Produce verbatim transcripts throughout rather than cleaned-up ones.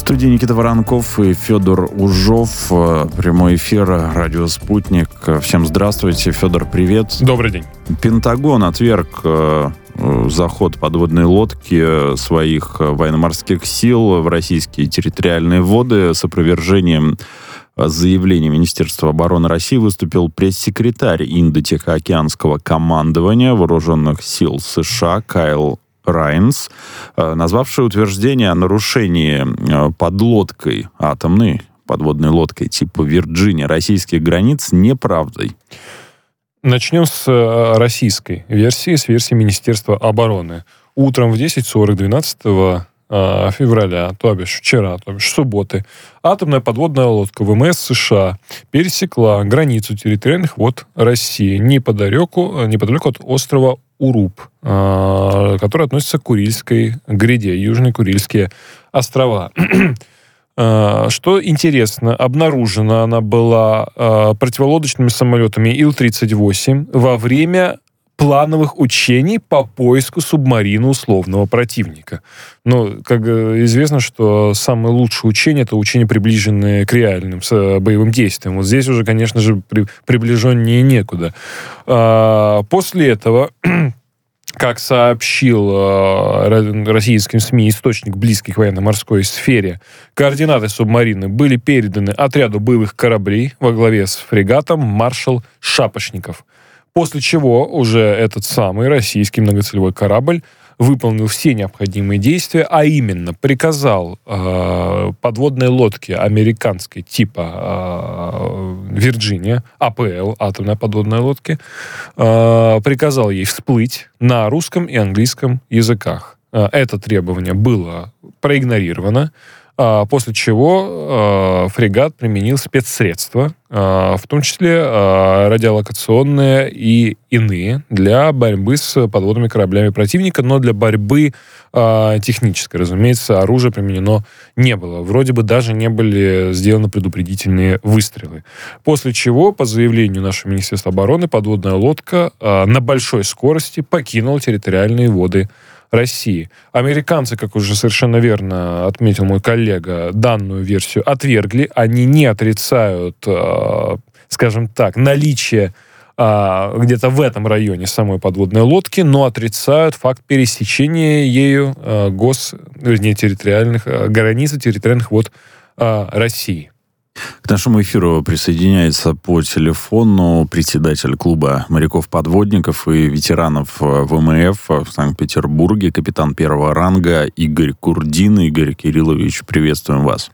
студии Никита Воронков и Федор Ужов. Прямой эфир «Радио Спутник». Всем здравствуйте. Федор, привет. Добрый день. Пентагон отверг заход подводной лодки своих военно-морских сил в российские территориальные воды. С опровержением заявления Министерства обороны России выступил пресс-секретарь Индо-Тихоокеанского командования Вооруженных сил США Кайл Райнс, назвавший утверждение о нарушении подлодкой атомной, подводной лодкой типа «Вирджиния» российских границ неправдой. Начнем с российской версии, с версии Министерства обороны. Утром в десять сорок двенадцатого февраля, то бишь вчера, то бишь субботы, атомная подводная лодка ВМС США пересекла границу территориальных вод России неподалеку, неподалеку от острова Урупп, который относится к Курильской гряде, Южные Курильские острова. Что интересно, обнаружена она была противолодочными самолетами Ил тридцать восемь во время плановых учений по поиску субмарины условного противника. Но, как известно, что самые лучшие учения — это учения, приближенные к реальным с боевым действиям. Вот здесь уже, конечно же, при, приближеннее некуда. А, после этого, как сообщил э, российским СМИ источник, близкий к военно-морской сфере, координаты субмарины были переданы отряду боевых кораблей во главе с фрегатом «Маршал Шапошников». После чего уже этот самый российский многоцелевой корабль выполнил все необходимые действия, а именно приказал э, подводной лодке американской типа э, «Вирджиния», АПЛ, атомная подводная лодка, э, приказал ей всплыть на русском и английском языках. Э, это требование было проигнорировано, э, после чего э, фрегат применил спецсредства, в том числе радиолокационные и иные, для борьбы с подводными кораблями противника, но для борьбы технической, разумеется, оружие применено не было. Вроде бы даже не были сделаны предупредительные выстрелы. После чего, по заявлению нашего Министерства обороны, подводная лодка на большой скорости покинула территориальные воды России. Американцы, как уже совершенно верно отметил мой коллега, данную версию отвергли. Они не отрицают, э, скажем так, наличие э, где-то в этом районе самой подводной лодки, но отрицают факт пересечения ею э, гос, вернее, территориальных э, границ территориальных вод э, России. К нашему эфиру присоединяется по телефону председатель клуба моряков-подводников и ветеранов ВМФ в Санкт-Петербурге, капитан первого ранга Игорь Курдин. Игорь Кириллович, приветствуем вас.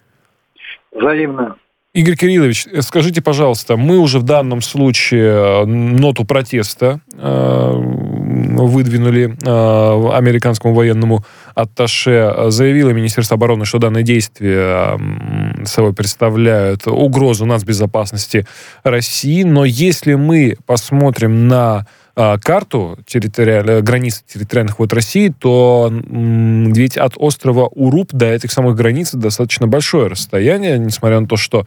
Взаимно. Игорь Кириллович, скажите, пожалуйста, мы уже в данном случае ноту протеста э, выдвинули э, американскому военному атташе. Заявило Министерство обороны, что данные действия э, собой представляют угрозу нацбезопасности России. Но если мы посмотрим на э, карту территориаль... границ территориальных вод России, то м, ведь от острова Урупп до этих самых границ достаточно большое расстояние, несмотря на то, что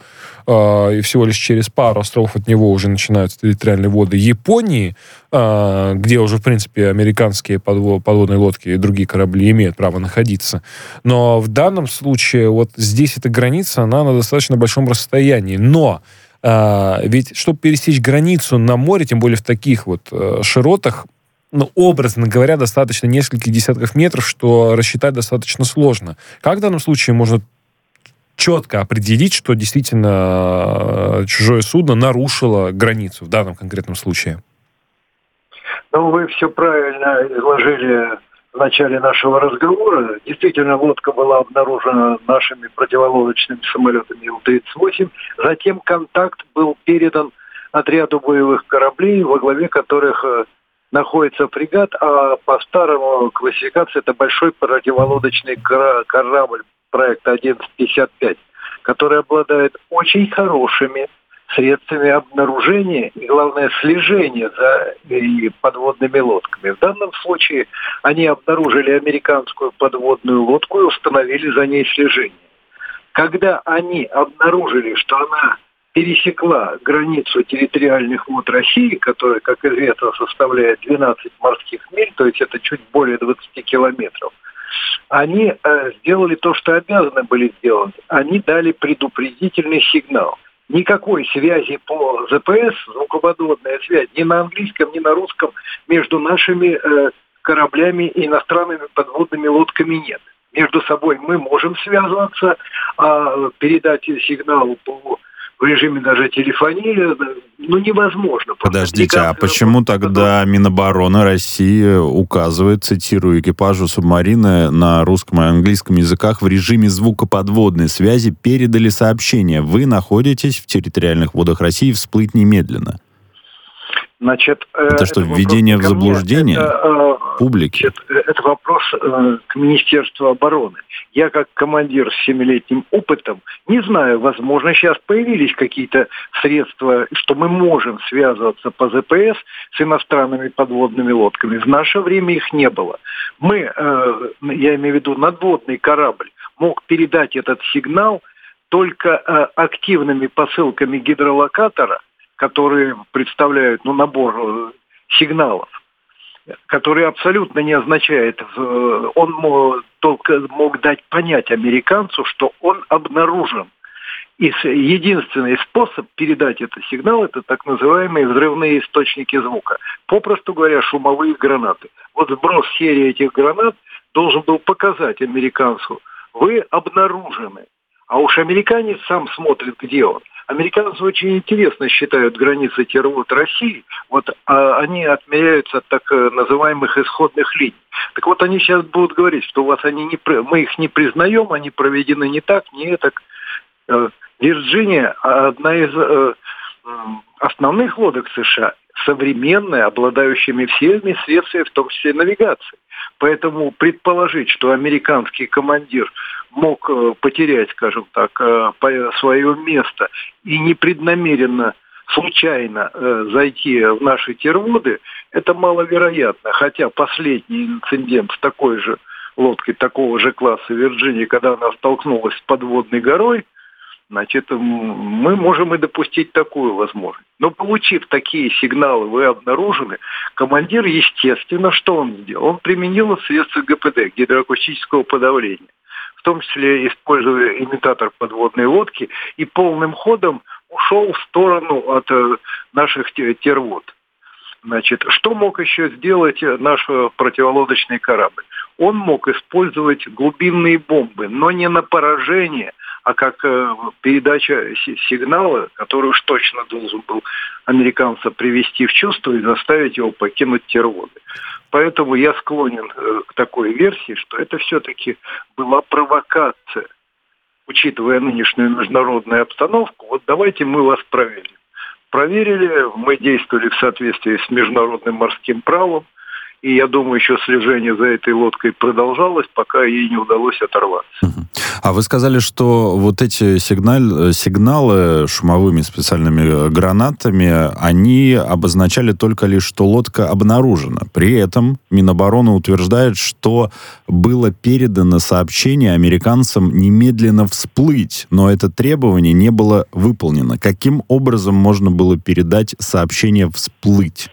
э, всего лишь через пару островов от него уже начинаются территориальные воды Японии, э, где уже, в принципе, американские подвод... подводные лодки и другие корабли имеют право находиться. Но в данном случае вот здесь эта граница, она на достаточно большом расстоянии. Но А, ведь, чтобы пересечь границу на море, тем более в таких вот э, широтах, ну, образно говоря, достаточно нескольких десятков метров, что рассчитать достаточно сложно. Как в данном случае можно четко определить, что действительно э, чужое судно нарушило границу в данном конкретном случае? Ну, вы все правильно изложили в начале нашего разговора. Действительно, лодка была обнаружена нашими противолодочными самолетами Ил тридцать восемь. Затем контакт был передан отряду боевых кораблей, во главе которых находится фрегат, а по старому классификации это большой противолодочный корабль проекта одиннадцать пятьдесят пять, который обладает очень хорошими средствами обнаружения и, главное, слежения за подводными лодками. В данном случае они обнаружили американскую подводную лодку и установили за ней слежение. Когда они обнаружили, что она пересекла границу территориальных вод России, которая, как известно, составляет двенадцать морских миль, то есть это чуть более двадцать километров, они э, сделали то, что обязаны были сделать. Они дали предупредительный сигнал. Никакой связи по ЗПС, звуководная связь, ни на английском, ни на русском между нашими э, кораблями и иностранными подводными лодками нет. Между собой мы можем связываться, а передать сигнал по в режиме даже телефонии, ну, невозможно. Подождите, а почему тогда Минобороны России указывает, цитирую, экипажу субмарины на русском и английском языках в режиме звукоподводной связи передали сообщение: вы находитесь в территориальных водах России, всплыть немедленно? Значит, это, это что, введение в заблуждение это, публики? Значит, это вопрос э, к Министерству обороны. Я, как командир с семилетним опытом, не знаю, возможно, сейчас появились какие-то средства, что мы можем связываться по ЗПС с иностранными подводными лодками. В наше время их не было. Мы, э, я имею в виду надводный корабль, мог передать этот сигнал только э, активными посылками гидролокатора, которые представляют ну, набор сигналов, который абсолютно не означает, он мог, только мог дать понять американцу, что он обнаружен. И единственный способ передать этот сигнал — это так называемые взрывные источники звука. Попросту говоря, шумовые гранаты. Вот сброс серии этих гранат должен был показать американцу: вы обнаружены. А уж американец сам смотрит, где он. Американцы очень интересно считают границы тервод России. Вот а, они отмеряются от так называемых исходных линий. Так вот, они сейчас будут говорить, что у вас они не, мы их не признаем, они проведены не так, не так. Вирджиния — одна из э, основных лодок США, современная, обладающими всеми средствами, в том числе навигации. Поэтому предположить, что американский командир мог потерять, скажем так, свое место и непреднамеренно, случайно зайти в наши терводы, это маловероятно. Хотя последний инцидент с такой же лодкой, такого же класса Вирджиния, когда она столкнулась с подводной горой, значит, мы можем и допустить такую возможность. Но получив такие сигналы, вы обнаружены, командир, естественно, что он сделал? Он применил средства ГПД, гидроакустического подавления, в том числе используя имитатор подводной лодки, и полным ходом ушел в сторону от наших тервод. Значит, что мог еще сделать наш противолодочный корабль? Он мог использовать глубинные бомбы, но не на поражение, а как передача сигнала, который уж точно должен был американца привести в чувство и заставить его покинуть терводы. Поэтому я склонен к такой версии, что это все-таки была провокация. Учитывая нынешнюю международную обстановку, вот давайте мы вас проверим. Проверили, мы действовали в соответствии с международным морским правом, и я думаю, еще слежение за этой лодкой продолжалось, пока ей не удалось оторваться. А вы сказали, что вот эти сигналь, сигналы шумовыми специальными гранатами, они обозначали только лишь, что лодка обнаружена. При этом Минобороны утверждает, что было передано сообщение американцам немедленно всплыть, но это требование не было выполнено. Каким образом можно было передать сообщение «всплыть»?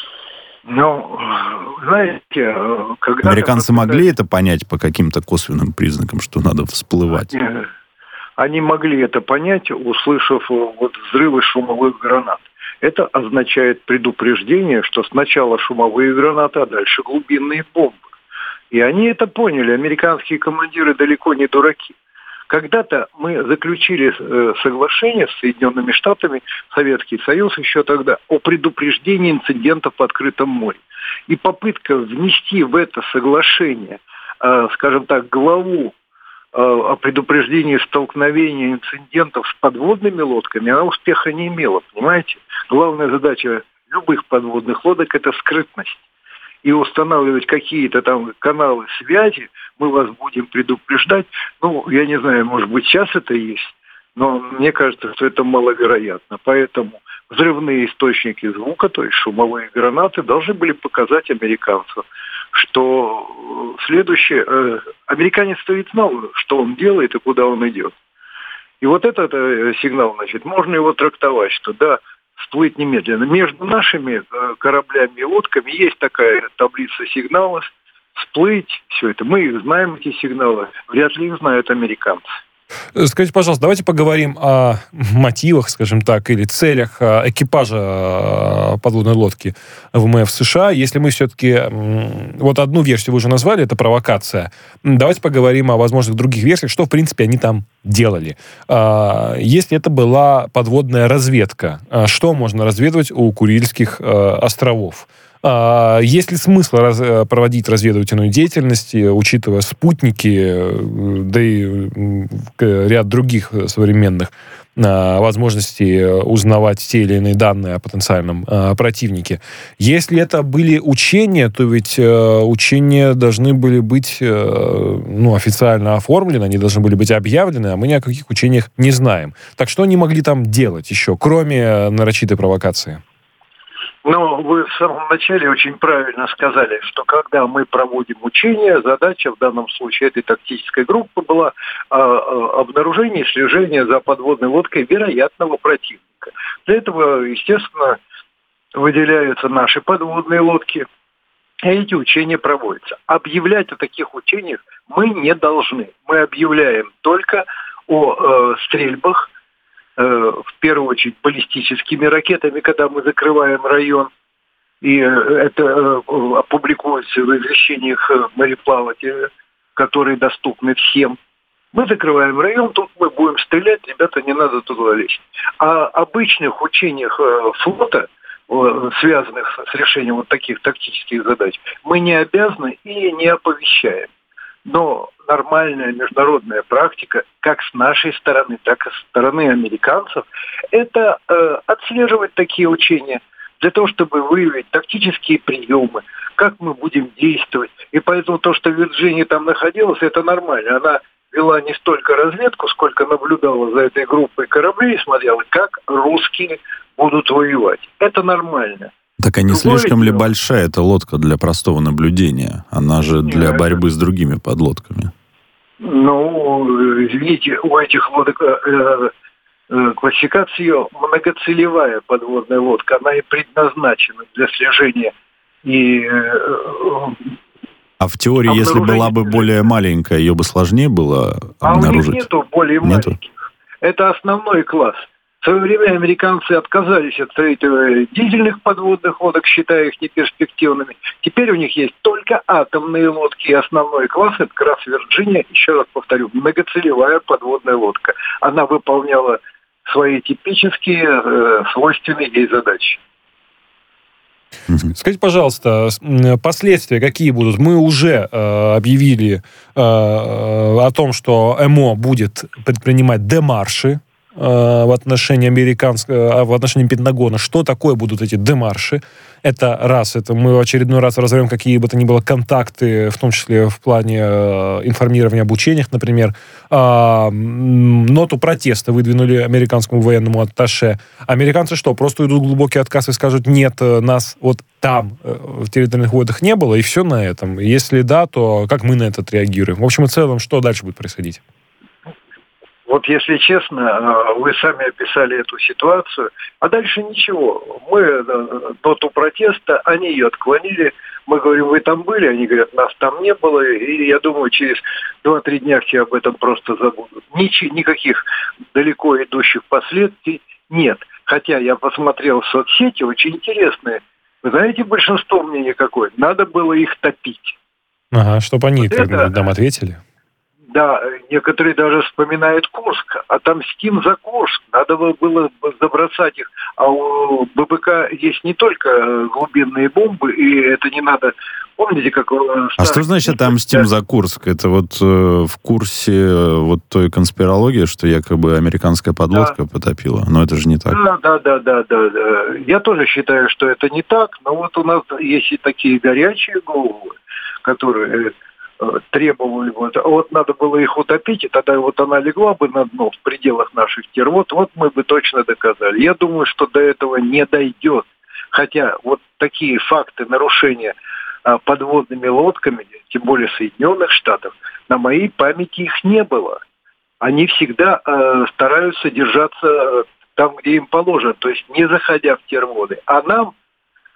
Ну, знаете, когда... Американцы могли это понять по каким-то косвенным признакам, что надо всплывать? Они, они могли это понять, услышав вот взрывы шумовых гранат. Это означает предупреждение, что сначала шумовые гранаты, а дальше глубинные бомбы. И они это поняли. Американские командиры далеко не дураки. Когда-то мы заключили соглашение с Соединенными Штатами, Советский Союз еще тогда, о предупреждении инцидентов в открытом море. И попытка внести в это соглашение, скажем так, главу о предупреждении столкновения инцидентов с подводными лодками, она успеха не имела, понимаете? Главная задача любых подводных лодок – это скрытность. И устанавливать какие-то там каналы связи, мы вас будем предупреждать. Ну, я не знаю, может быть, сейчас это есть, но мне кажется, что это маловероятно. Поэтому взрывные источники звука, то есть шумовые гранаты, должны были показать американцам, что следующее... Э, американец-то ведь знал, что он делает и куда он идет. И вот этот э, сигнал, значит, можно его трактовать, что да, всплыть немедленно. Между нашими э, кораблями и лодками есть такая таблица сигналов, всплыть, все это. Мы их знаем, эти сигналы. Вряд ли их знают американцы. Скажите, пожалуйста, давайте поговорим о мотивах, скажем так, или целях экипажа подводной лодки ВМФ США. Если мы все-таки... Вот одну версию вы уже назвали, это провокация. Давайте поговорим о возможных других версиях, что, в принципе, они там делали. Если это была подводная разведка, что можно разведывать у Курильских островов? Есть ли смысл раз, проводить разведывательную деятельность, учитывая спутники, да и ряд других современных возможностей узнавать те или иные данные о потенциальном противнике? Если это были учения, то ведь учения должны были быть ну, официально оформлены, они должны были быть объявлены, а мы ни о каких учениях не знаем. Так что они могли там делать еще, кроме нарочитой провокации? Но вы в самом начале очень правильно сказали, что когда мы проводим учения, задача в данном случае этой тактической группы была э, обнаружение и слежение за подводной лодкой вероятного противника. Для этого, естественно, выделяются наши подводные лодки, и эти учения проводятся. Объявлять о таких учениях мы не должны. Мы объявляем только о э, стрельбах, в первую очередь баллистическими ракетами, когда мы закрываем район, и это опубликуется в извещениях мореплавателей, которые доступны всем. Мы закрываем район, тут мы будем стрелять, ребята, не надо туда лезть. О обычных учениях флота, связанных с решением вот таких тактических задач, мы не обязаны и не оповещаем. Но нормальная международная практика, как с нашей стороны, так и со стороны американцев, это э, отслеживать такие учения для того, чтобы выявить тактические приемы, как мы будем действовать. И поэтому то, что Вирджиния там находилась, это нормально. Она вела не столько разведку, сколько наблюдала за этой группой кораблей и смотрела, как русские будут воевать. Это нормально. Так а не слишком ли большая эта лодка для простого наблюдения? Она же для борьбы с другими подлодками. Ну, извините, у этих лодок э, э, классификация ее многоцелевая подводная лодка. Она и предназначена для слежения и... Э, а в теории, если была бы более маленькая, ее бы сложнее было обнаружить? А у них нету более нету? маленьких. Это основной класс. В свое время американцы отказались от строительства дизельных подводных лодок, считая их неперспективными. Теперь у них есть только атомные лодки. И основной класс – это как раз Вирджиния, еще раз повторю, многоцелевая подводная лодка. Она выполняла свои типические, э, свойственные ей задачи. Скажите, пожалуйста, последствия какие будут? Мы уже э, объявили э, о том, что ЭМО будет предпринимать демарши в отношении американского, в отношении Пентагона. Что такое будут эти демарши? Это раз, это мы в очередной раз разовьем какие бы то ни было контакты, в том числе в плане информирования об учениях, например. Ноту протеста выдвинули американскому военному атташе. Американцы что, просто идут в глубокий отказ и скажут, нет, нас вот там в территориальных водах не было, и все на этом? Если да, то как мы на это отреагируем? В общем и целом, что дальше будет происходить? Вот если честно, вы сами описали эту ситуацию, а дальше ничего. Мы ноту протеста, они ее отклонили. Мы говорим, вы там были? Они говорят, нас там не было. И я думаю, через два-три дня все об этом просто забудут. Нич- никаких далеко идущих последствий нет. Хотя я посмотрел в соцсети, очень интересные. Вы знаете, большинство мнений какое? Надо было их топить. Ага, чтобы они вот как-нибудь это... нам ответили. Да, некоторые даже вспоминают Курск, отомстим за Курск. Надо было забросать их. А у ББК есть не только глубинные бомбы, и это не надо... Помните, как... А что значит отомстим за Курск? Это вот э, в курсе э, вот той конспирологии, что якобы американская подлодка да. потопила? Но это же не так. Да, да, да, да, да, да. Я тоже считаю, что это не так, но вот у нас есть и такие горячие головы, которые... требовали, вот, вот надо было их утопить, и тогда вот она легла бы на дно в пределах наших тер. Вот, вот мы бы точно доказали. Я думаю, что до этого не дойдет. Хотя вот такие факты нарушения а, подводными лодками, тем более Соединенных Штатов, на моей памяти их не было. Они всегда а, стараются держаться там, где им положено, то есть не заходя в терводы. А нам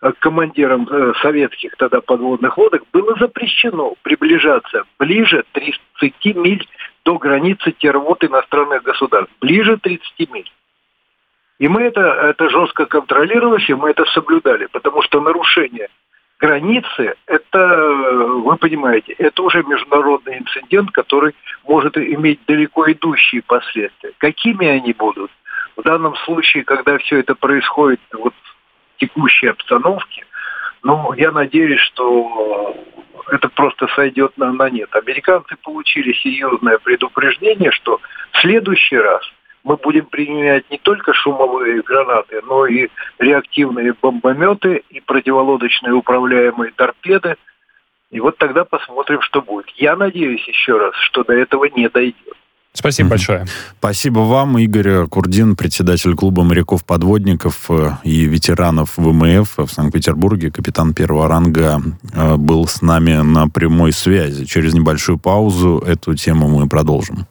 командирам советских тогда подводных лодок было запрещено приближаться ближе тридцати миль до границы тех вод иностранных государств. Ближе тридцати миль. И мы это, это жестко контролировали, и мы это соблюдали, потому что нарушение границы, это, вы понимаете, это уже международный инцидент, который может иметь далеко идущие последствия. Какими они будут? В данном случае, когда все это происходит вот в текущей обстановке, ну, я надеюсь, что это просто сойдет на, на нет. Американцы получили серьезное предупреждение, что в следующий раз мы будем применять не только шумовые гранаты, но и реактивные бомбометы и противолодочные управляемые торпеды. И вот тогда посмотрим, что будет. Я надеюсь еще раз, что до этого не дойдет. Спасибо mm-hmm. большое. Спасибо вам, Игорь Курдин, председатель клуба моряков-подводников и ветеранов ВМФ в Санкт-Петербурге, капитан первого ранга, был с нами на прямой связи. Через небольшую паузу эту тему мы продолжим.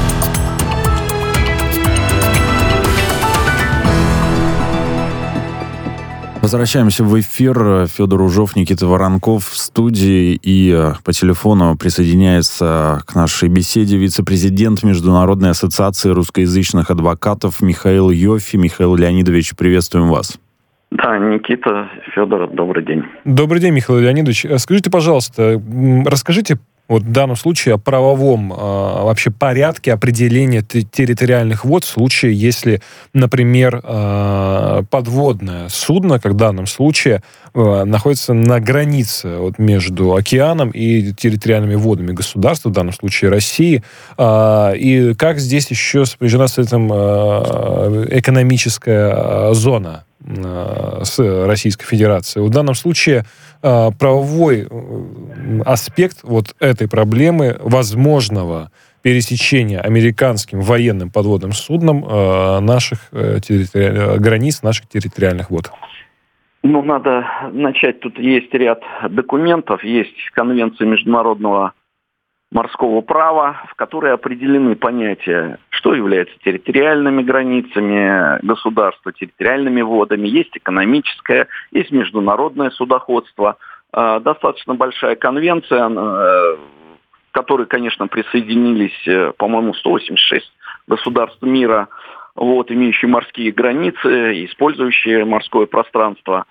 Возвращаемся в эфир. Федор Ужов, Никита Воронков в студии, и по телефону присоединяется к нашей беседе вице-президент Международной ассоциации русскоязычных адвокатов Михаил Йоффи. Михаил Леонидович, приветствуем вас. Да, Никита, Федор, добрый день. Добрый день, Михаил Леонидович. Скажите, пожалуйста, расскажите вот в данном случае о правовом э, вообще порядке определения т- территориальных вод в случае, если, например, э, подводное судно, как в данном случае, э, находится на границе вот, между океаном и территориальными водами государства, в данном случае России, э, и как здесь еще сопряжена с этим э, экономическая зона с Российской Федерацией. В данном случае э, правовой аспект вот этой проблемы возможного пересечения американским военным подводным судном э, наших э, территори... границ, наших территориальных вод. Ну, надо начать. Тут есть ряд документов, есть Конвенция международного морского права, в которой определены понятия, что является территориальными границами государства, территориальными водами, есть экономическое, есть международное судоходство. Достаточно большая конвенция, к которой, конечно, присоединились, по-моему, сто восемьдесят шесть государств мира, вот, имеющие морские границы, использующие морское пространство,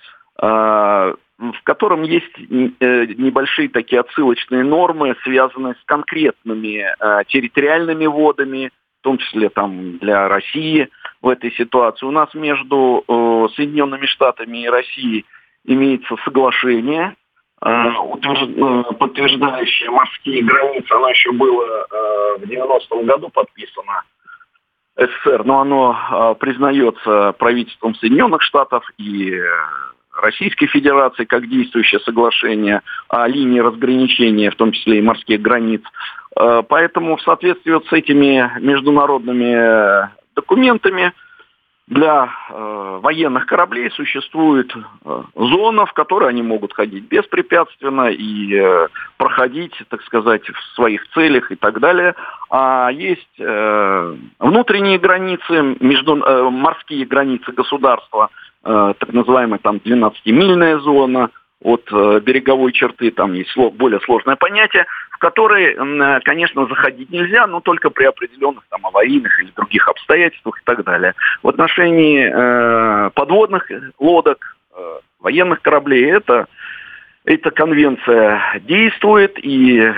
в котором есть небольшие такие отсылочные нормы, связанные с конкретными э, территориальными водами, в том числе там, для России в этой ситуации. У нас между э, Соединенными Штатами и Россией имеется соглашение, э, утвержд... подтверждающее морские границы. Оно еще было э, в девяностом году подписано СССР, но оно э, признается правительством Соединенных Штатов и э, Российской Федерации как действующее соглашение о линии разграничения, в том числе и морских границ. Поэтому в соответствии с этими международными документами для военных кораблей существует зона, в которой они могут ходить беспрепятственно и проходить, так сказать, в своих целях и так далее. А есть внутренние границы, между, морские границы государства, так называемая там двенадцатимильная зона от береговой черты, там есть более сложное понятие, в которой, конечно, заходить нельзя, но только при определенных там аварийных или других обстоятельствах и так далее. В отношении э, подводных лодок, э, военных кораблей это, эта конвенция действует, и э,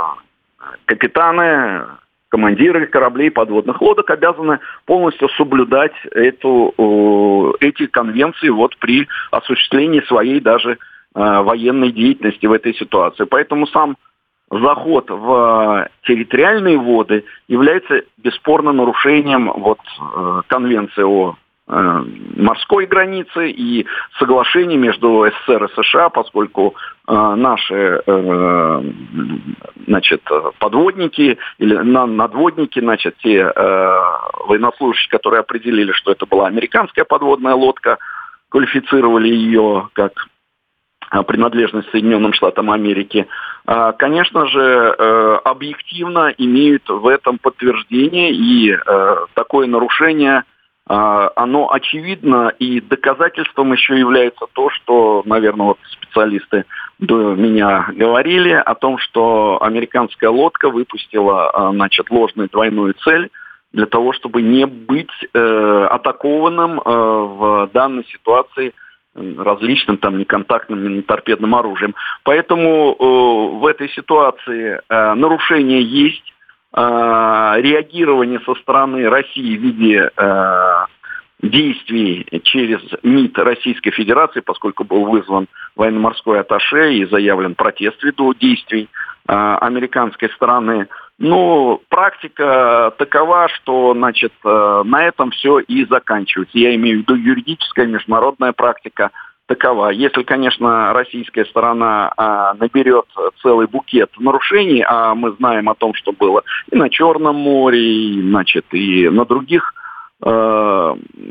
капитаны, командиры кораблей подводных лодок обязаны полностью соблюдать эту, эти конвенции вот при осуществлении своей даже э, военной деятельности в этой ситуации. Поэтому сам заход в территориальные воды является бесспорно нарушением вот, э, конвенции о э, морской границе и соглашений между СССР и США, поскольку э, наши э, значит, подводники или надводники, значит, те э, военнослужащие, которые определили, что это была американская подводная лодка, квалифицировали ее как принадлежность Соединенным Штатам Америки, конечно же, объективно имеют в этом подтверждение, и такое нарушение оно очевидно, и доказательством еще является то, что, наверное, вот специалисты до меня говорили о том, что американская лодка выпустила, значит, ложную двойную цель для того, чтобы не быть э, атакованным э, в данной ситуации различным там неконтактным, неторпедным оружием. Поэтому э, в этой ситуации э, нарушения есть, э, реагирование со стороны России в виде э, действий через МИД Российской Федерации, поскольку был вызван военно-морской атташе и заявлен протест ввиду действий э, американской стороны. Ну, практика такова, что, значит, э, на этом все и заканчивается. Я имею в виду юридическая, международная практика такова. Если, конечно, российская сторона э, наберет целый букет нарушений, а мы знаем о том, что было и на Черном море, и, значит, и на других э,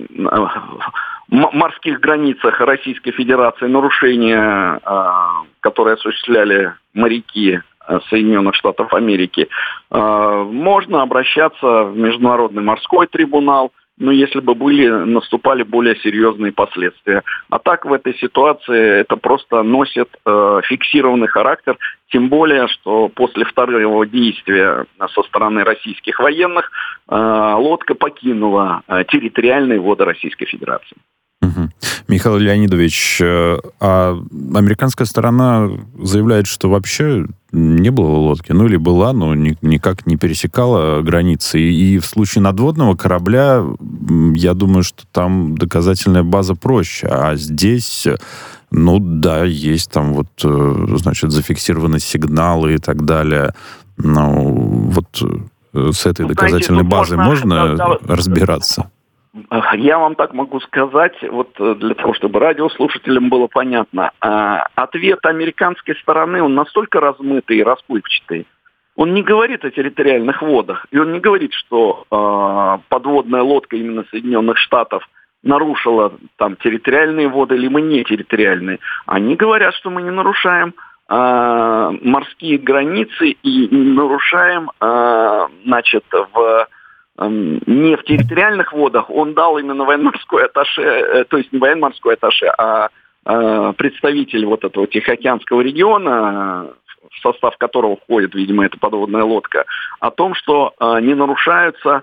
морских границах Российской Федерации нарушения, э, которые осуществляли моряки Соединенных Штатов Америки, можно обращаться в Международный морской трибунал, но если бы были, наступали более серьезные последствия. А так в этой ситуации это просто носит э, фиксированный характер, тем более, что после второго действия со стороны российских военных э, лодка покинула э, территориальные воды Российской Федерации. Угу. Михаил Леонидович, а американская сторона заявляет, что вообще не было лодки, ну или была, но ни, никак не пересекала границы. И, и в случае надводного корабля, я думаю, что там доказательная база проще. А здесь, ну да, есть там вот, значит, зафиксированы сигналы и так далее. Но вот с этой ну, доказательной знаете, базой можно, можно да, разбираться? Я вам так могу сказать, вот для того, чтобы радиослушателям было понятно. Ответ американской стороны, он настолько размытый и расплывчатый. Он не говорит о территориальных водах, и он не говорит, что подводная лодка именно Соединенных Штатов нарушила там территориальные воды, или мы не территориальные. Они говорят, что мы не нарушаем морские границы и не нарушаем, значит, в... не в территориальных водах, он дал именно военно-морской атташе, то есть не военно-морской атташе, а представитель вот этого Тихоокеанского региона, в состав которого входит, видимо, эта подводная лодка, о том, что не нарушаются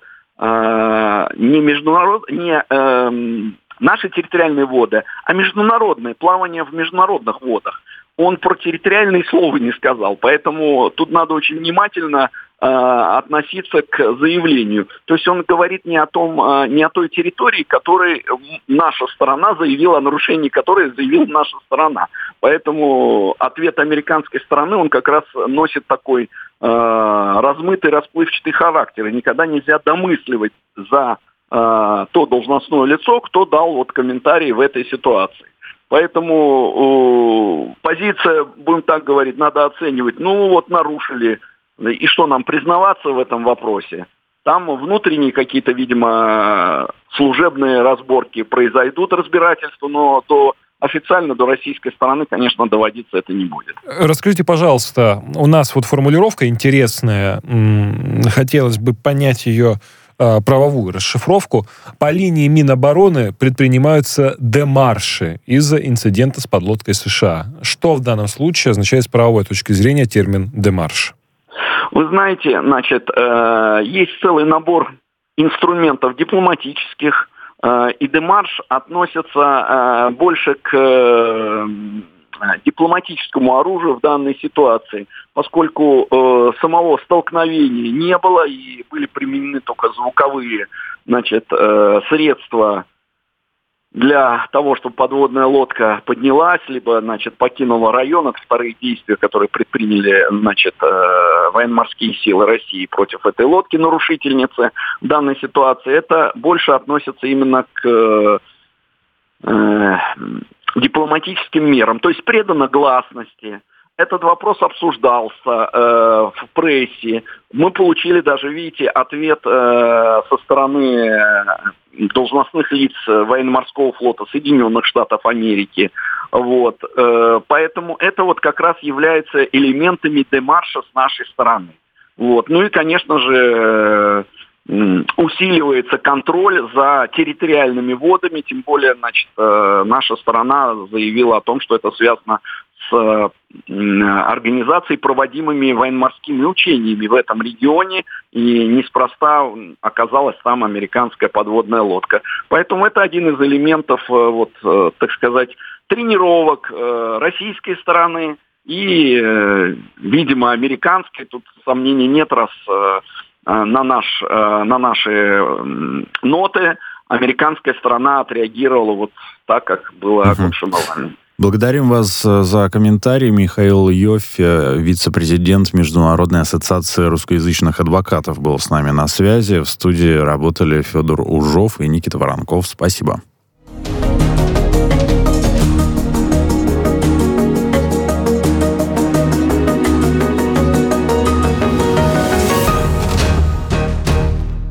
не международные, не наши территориальные воды, а международные, плавание в международных водах. Он про территориальные слова не сказал, поэтому тут надо очень внимательно э, относиться к заявлению. То есть он говорит не о том, э, не о той территории, которой наша сторона заявила, о нарушении которой заявила наша сторона. Поэтому ответ американской стороны, он как раз носит такой э, размытый, расплывчатый характер. И никогда нельзя домысливать за э, то должностное лицо, кто дал вот комментарий в этой ситуации. Поэтому э, позиция, будем так говорить, надо оценивать. Ну вот нарушили. И что нам, признаваться в этом вопросе? Там внутренние какие-то, видимо, служебные разборки произойдут, разбирательства, но до официально до российской стороны, конечно, доводиться это не будет. Расскажите, пожалуйста, у нас вот формулировка интересная. Хотелось бы понять ее правовую расшифровку. По линии Минобороны предпринимаются демарши из-за инцидента с подлодкой США. Что в данном случае означает с правовой точки зрения термин демарш? Вы знаете, значит, есть целый набор инструментов дипломатических, и демарш относится больше к дипломатическому оружию в данной ситуации, поскольку э, самого столкновения не было и были применены только звуковые, значит, э, средства для того, чтобы подводная лодка поднялась, либо, значит, покинула район. Это вторые действия, которые предприняли, значит, э, военно-морские силы России против этой лодки-нарушительницы в данной ситуации. Это больше относится именно к э, дипломатическим мерам, то есть предано гласности. Этот вопрос обсуждался э, в прессе. Мы получили даже, видите, ответ э, со стороны должностных лиц военно-морского флота Соединенных Штатов Америки. Вот. Э, поэтому это вот как раз является элементами демарша с нашей стороны. Вот. Ну и, конечно же, усиливается контроль за территориальными водами, тем более, значит, наша сторона заявила о том, что это связано с организацией, проводимыми военно-морскими учениями в этом регионе, и неспроста оказалась там американская подводная лодка. Поэтому это один из элементов, вот, так сказать, тренировок российской стороны и, видимо, американской. Тут сомнений нет, раз на, наш, на наши ноты американская сторона отреагировала вот так, как было оглашено вами. Благодарим вас за комментарий. Михаил Йоффе, вице-президент Международной ассоциации русскоязычных адвокатов, был с нами на связи. В студии работали Федор Ужов и Никита Воронков. Спасибо.